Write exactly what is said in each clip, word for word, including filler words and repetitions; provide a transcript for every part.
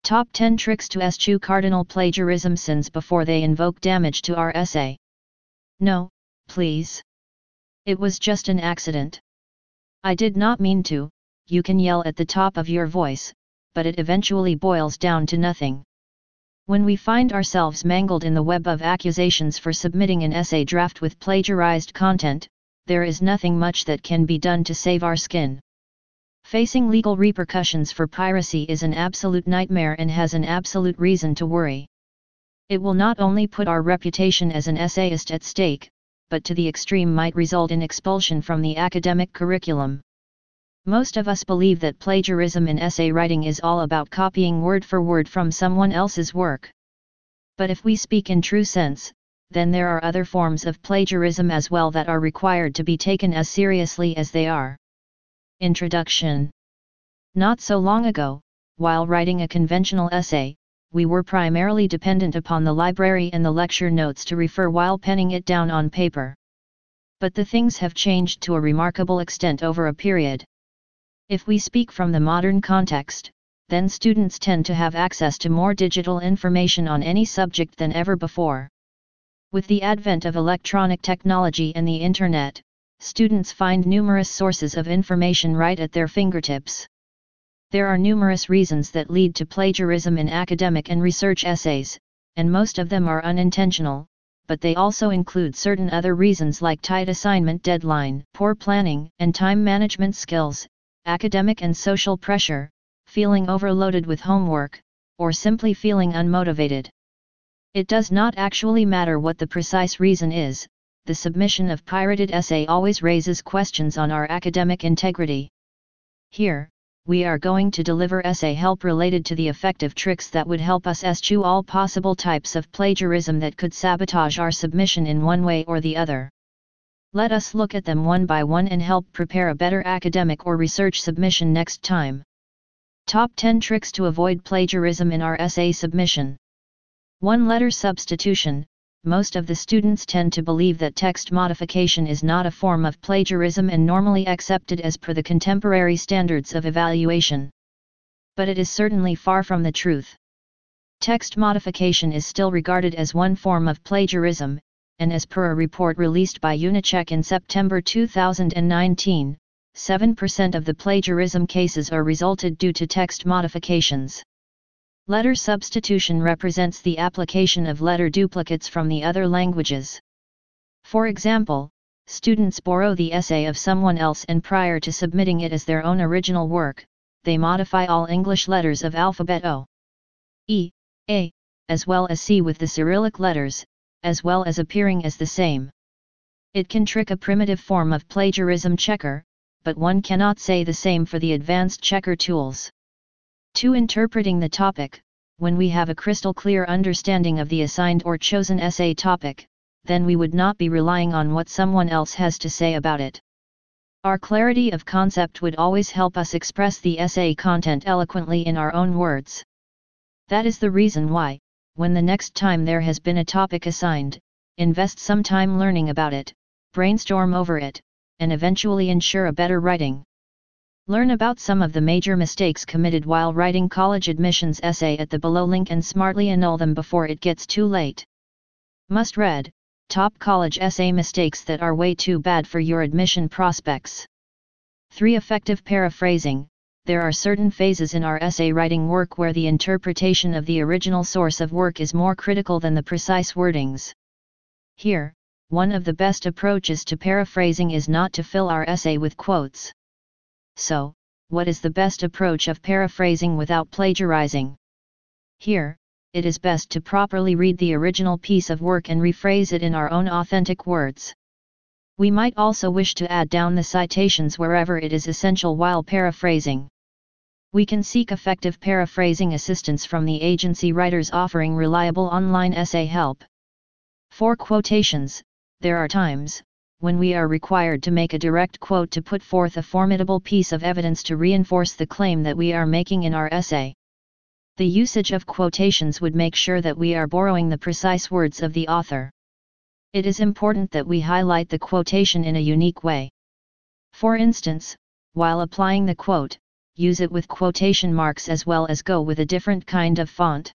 Top ten Tricks to Eschew Cardinal Plagiarism Sins Before They Invoke Damage to Our Essay. No, please. It was just an accident. I did not mean to. You can yell at the top of your voice, but it eventually boils down to nothing. When we find ourselves mangled in the web of accusations for submitting an essay draft with plagiarized content, there is nothing much that can be done to save our skin. Facing legal repercussions for piracy is an absolute nightmare and has an absolute reason to worry. It will not only put our reputation as an essayist at stake, but to the extreme might result in expulsion from the academic curriculum. Most of us believe that plagiarism in essay writing is all about copying word for word from someone else's work. But if we speak in true sense, then there are other forms of plagiarism as well that are required to be taken as seriously as they are. Introduction. Not so long ago, while writing a conventional essay, we were primarily dependent upon the library and the lecture notes to refer while penning it down on paper. But the things have changed to a remarkable extent over a period. If we speak from the modern context, then students tend to have access to more digital information on any subject than ever before. With the advent of electronic technology and the Internet, students find numerous sources of information right at their fingertips. There are numerous reasons that lead to plagiarism in academic and research essays, and most of them are unintentional, but they also include certain other reasons like tight assignment deadline, poor planning and time management skills, academic and social pressure, feeling overloaded with homework, or simply feeling unmotivated. It does not actually matter what the precise reason is. The submission of pirated essay always raises questions on our academic integrity. Here, we are going to deliver essay help related to the effective tricks that would help us eschew all possible types of plagiarism that could sabotage our submission in one way or the other. Let us look at them one by one and help prepare a better academic or research submission next time. Top ten Tricks to Avoid Plagiarism in Our Essay Submission. one Letter substitution. Most of the students tend to believe that text modification is not a form of plagiarism and normally accepted as per the contemporary standards of evaluation. But it is certainly far from the truth. Text modification is still regarded as one form of plagiarism, and as per a report released by Unicheck in September two thousand nineteen, seven percent of the plagiarism cases are resulted due to text modifications. Letter substitution represents the application of letter duplicates from the other languages. For example, students borrow the essay of someone else and prior to submitting it as their own original work, they modify all English letters of alphabet O, E, A, as well as C with the Cyrillic letters, as well as appearing as the same. It can trick a primitive form of plagiarism checker, but one cannot say the same for the advanced checker tools. two Interpreting the topic. When we have a crystal clear understanding of the assigned or chosen essay topic, then we would not be relying on what someone else has to say about it. Our clarity of concept would always help us express the essay content eloquently in our own words. That is the reason why, when the next time there has been a topic assigned, invest some time learning about it, brainstorm over it, and eventually ensure a better writing. Learn about some of the major mistakes committed while writing college admissions essay at the below link and smartly annul them before it gets too late. Must read: Top college essay mistakes that are way too bad for your admission prospects. three Effective paraphrasing. There are certain phases in our essay writing work where the interpretation of the original source of work is more critical than the precise wordings. Here, one of the best approaches to paraphrasing is not to fill our essay with quotes. So, what is the best approach of paraphrasing without plagiarizing? Here, it is best to properly read the original piece of work and rephrase it in our own authentic words. We might also wish to add down the citations wherever it is essential while paraphrasing. We can seek effective paraphrasing assistance from the agency writers offering reliable online essay help. For quotations, there are times when we are required to make a direct quote to put forth a formidable piece of evidence to reinforce the claim that we are making in our essay. The usage of quotations would make sure that we are borrowing the precise words of the author. It is important that we highlight the quotation in a unique way. For instance, while applying the quote, use it with quotation marks as well as go with a different kind of font.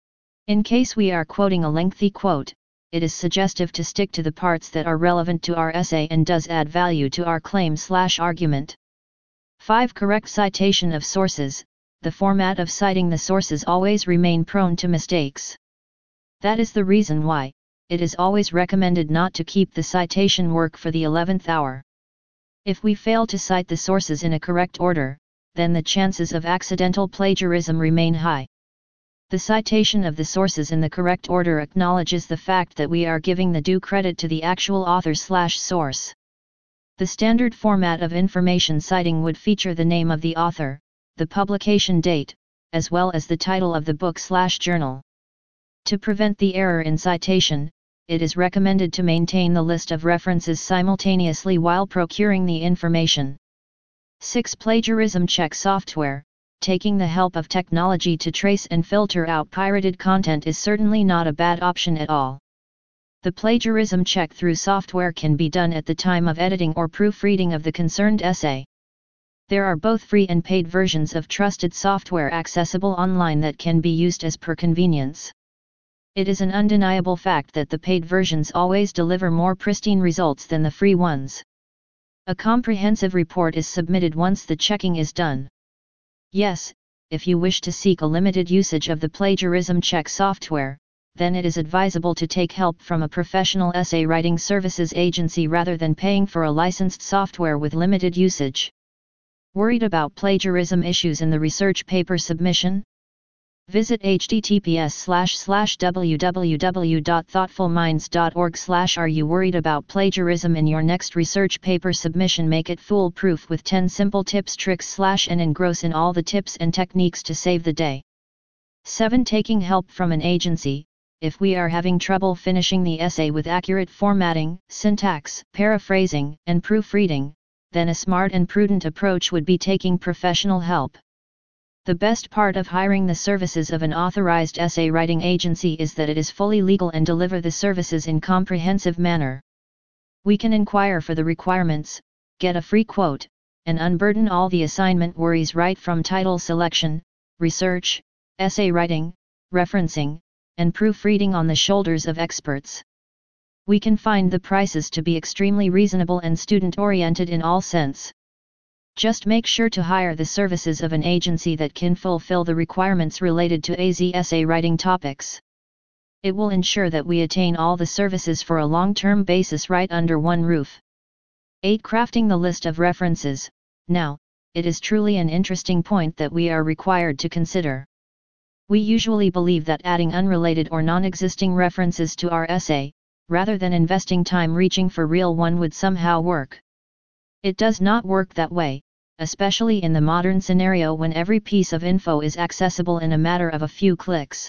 In case we are quoting a lengthy quote, it is suggestive to stick to the parts that are relevant to our essay and does add value to our claim/argument. five. Correct citation of sources. The format of citing the sources always remain prone to mistakes. That is the reason why it is always recommended not to keep the citation work for the eleventh hour. If we fail to cite the sources in a correct order, then the chances of accidental plagiarism remain high. The citation of the sources in the correct order acknowledges the fact that we are giving the due credit to the actual author/source. The standard format of information citing would feature the name of the author, the publication date, as well as the title of the book/journal. To prevent the error in citation, it is recommended to maintain the list of references simultaneously while procuring the information. six. Plagiarism check software. Taking the help of technology to trace and filter out pirated content is certainly not a bad option at all. The plagiarism check through software can be done at the time of editing or proofreading of the concerned essay. There are both free and paid versions of trusted software accessible online that can be used as per convenience. It is an undeniable fact that the paid versions always deliver more pristine results than the free ones. A comprehensive report is submitted once the checking is done. Yes, if you wish to seek a limited usage of the plagiarism check software, then it is advisable to take help from a professional essay writing services agency rather than paying for a licensed software with limited usage. Worried about plagiarism issues in the research paper submission? Visit h t t p s slash slash w w w dot thoughtful minds dot org slash Are you worried about plagiarism in your next research paper submission? Make it foolproof with ten simple tips, tricks slash and engross in all the tips and techniques to save the day. seven. Taking help from an agency. If we are having trouble finishing the essay with accurate formatting, syntax, paraphrasing, and proofreading, then a smart and prudent approach would be taking professional help. The best part of hiring the services of an authorized essay writing agency is that it is fully legal and deliver the services in comprehensive manner. We can inquire for the requirements, get a free quote, and unburden all the assignment worries right from title selection, research, essay writing, referencing, and proofreading on the shoulders of experts. We can find the prices to be extremely reasonable and student-oriented in all sense. Just make sure to hire the services of an agency that can fulfill the requirements related to A Z essay writing topics. It will ensure that we attain all the services for a long-term basis right under one roof. eight. Crafting the list of references. Now, it is truly an interesting point that we are required to consider. We usually believe that adding unrelated or non-existing references to our essay, rather than investing time reaching for real one, would somehow work. It does not work that way, especially in the modern scenario when every piece of info is accessible in a matter of a few clicks.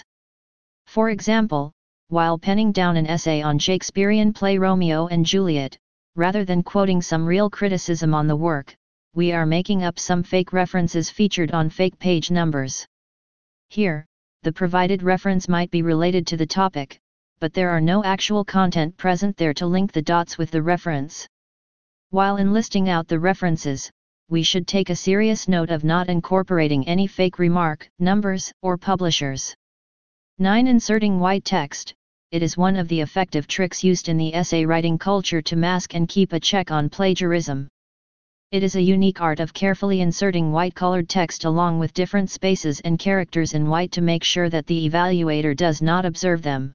For example, while penning down an essay on Shakespearean play Romeo and Juliet, rather than quoting some real criticism on the work, we are making up some fake references featured on fake page numbers. Here, the provided reference might be related to the topic, but there are no actual content present there to link the dots with the reference. While in listing out the references, we should take a serious note of not incorporating any fake remark, numbers, or publishers. nine. Inserting white text. It is one of the effective tricks used in the essay writing culture to mask and keep a check on plagiarism. It is a unique art of carefully inserting white-colored text along with different spaces and characters in white to make sure that the evaluator does not observe them.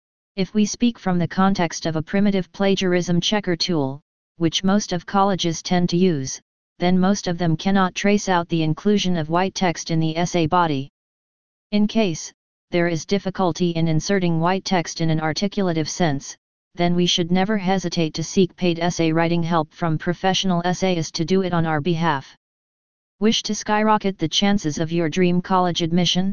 If we speak from the context of a primitive plagiarism checker tool, which most of colleges tend to use, then most of them cannot trace out the inclusion of white text in the essay body. In case there is difficulty in inserting white text in an articulative sense, then we should never hesitate to seek paid essay writing help from professional essayists to do it on our behalf. Wish to skyrocket the chances of your dream college admission?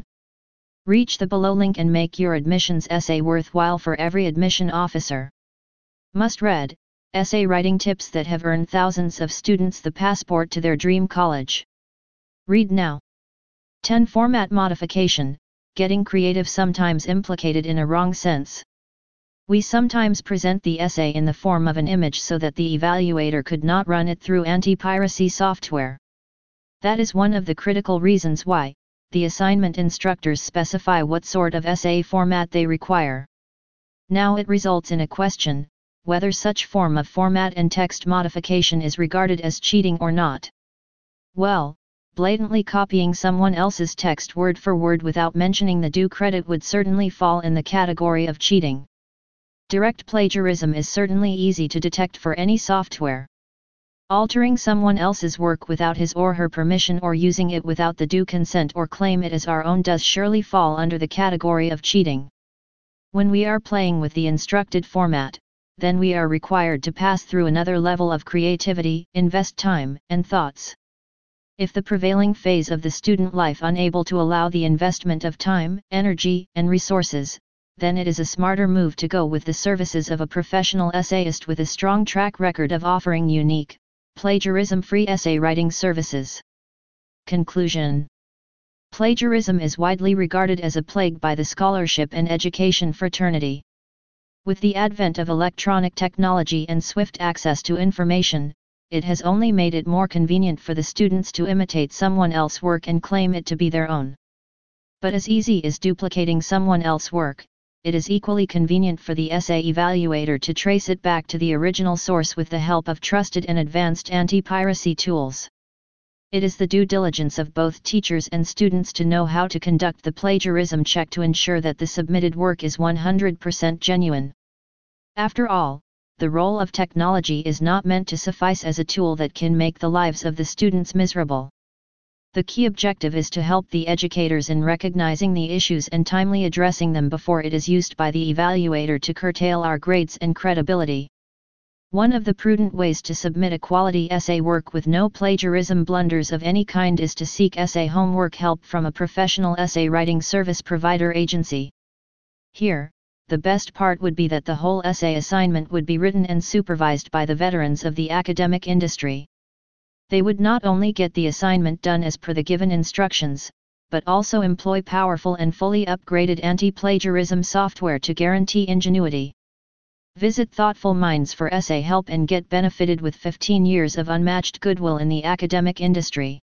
Reach the below link and make your admissions essay worthwhile for every admission officer. Must read: Essay writing tips that have earned thousands of students the passport to their dream college. Read now. ten. Format modification. Getting creative sometimes implicated in a wrong sense. We sometimes present the essay in the form of an image so that the evaluator could not run it through anti-piracy software. That is one of the critical reasons why the assignment instructors specify what sort of essay format they require. Now it results in a question, whether such form of format and text modification is regarded as cheating or not. Well, blatantly copying someone else's text word for word without mentioning the due credit would certainly fall in the category of cheating. Direct plagiarism is certainly easy to detect for any software. Altering someone else's work without his or her permission or using it without the due consent or claim it as our own does surely fall under the category of cheating. When we are playing with the instructed format, then we are required to pass through another level of creativity, invest time and thoughts. If the prevailing phase of the student life unable to allow the investment of time, energy, and resources, then it is a smarter move to go with the services of a professional essayist with a strong track record of offering unique, plagiarism-free essay writing services. Conclusion. Plagiarism is widely regarded as a plague by the scholarship and education fraternity. With the advent of electronic technology and swift access to information, it has only made it more convenient for the students to imitate someone else's work and claim it to be their own. But as easy as duplicating someone else's work, it is equally convenient for the essay evaluator to trace it back to the original source with the help of trusted and advanced anti-piracy tools. It is the due diligence of both teachers and students to know how to conduct the plagiarism check to ensure that the submitted work is one hundred percent genuine. After all, the role of technology is not meant to suffice as a tool that can make the lives of the students miserable. The key objective is to help the educators in recognizing the issues and timely addressing them before it is used by the evaluator to curtail our grades and credibility. One of the prudent ways to submit a quality essay work with no plagiarism blunders of any kind is to seek essay homework help from a professional essay writing service provider agency. Here, the best part would be that the whole essay assignment would be written and supervised by the veterans of the academic industry. They would not only get the assignment done as per the given instructions, but also employ powerful and fully upgraded anti-plagiarism software to guarantee ingenuity. Visit Thoughtful Minds for essay help and get benefited with fifteen years of unmatched goodwill in the academic industry.